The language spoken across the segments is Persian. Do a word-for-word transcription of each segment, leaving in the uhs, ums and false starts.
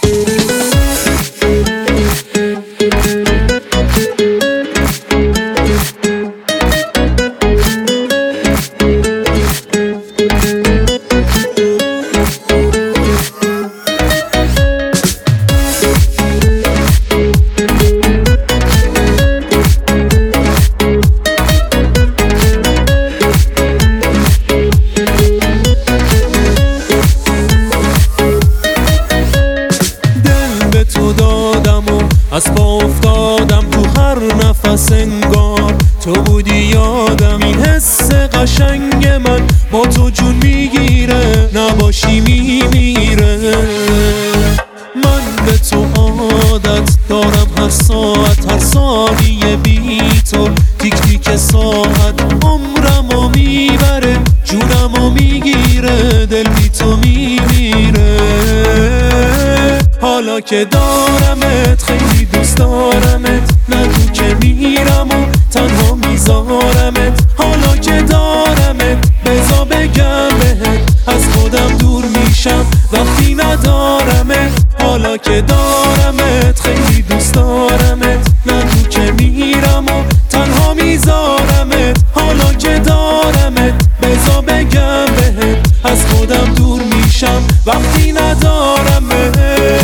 از پا افتادم تو هر نفس انگار تو بودی یادم. این حس قشنگ من با تو جون میگیره، نباشی میمیره. من به تو عادت دارم، هر ساعت هر ثانیه بی تو تیک تیک ساعت عمرمو میبره، جونمو میگیره، دل بی تو میمیره. حالا که دارمت خیلی دوست دارمت، نگو که میرم و تنها میذارمت. حالا که دارمت بذار بگم بهت، از خودم دور میشم وقتی ندارمت. حالا که دارمت خیلی دوست دارمت، نگو که میرم و تنها میذارمت. حالا که دارمت بذار بگم بهت، از خودم دور میشم وقتی ندارمت.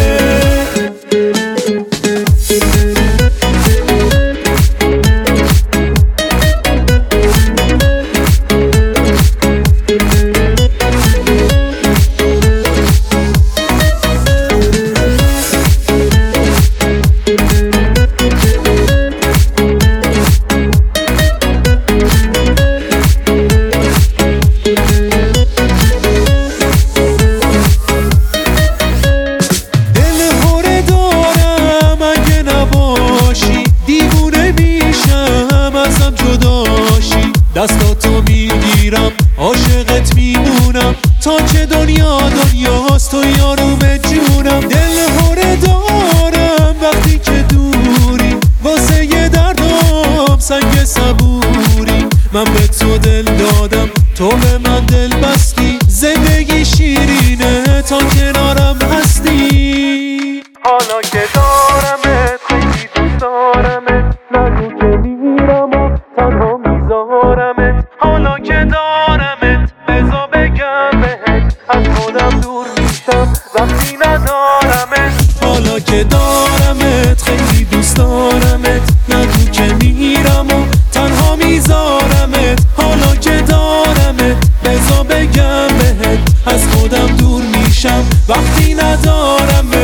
دستاتو میگیرم عاشقت میمونم، تا که دنیا دنیاست تو یارم جونم. دل هره دارم وقتی که دوری، واسه یه دردم سنگ صبوری. من به تو دل دادم تو به من دل بستی، زندگی شیرینه تا کنارم هستی. حالا که دارمت خیلی دوست دارمت، نگو که میرم و تنها میذارمت. حالا که دارمت بذار بگم بهت، از خودم دور میشم وقتی ندارمت. حالا که دارمت خیلی دوست دارمت، نگو که میرم و تنها میذارمت. حالا که دارمت بذار بگم بهت، از خودم دور میشم وقتی ندارمت.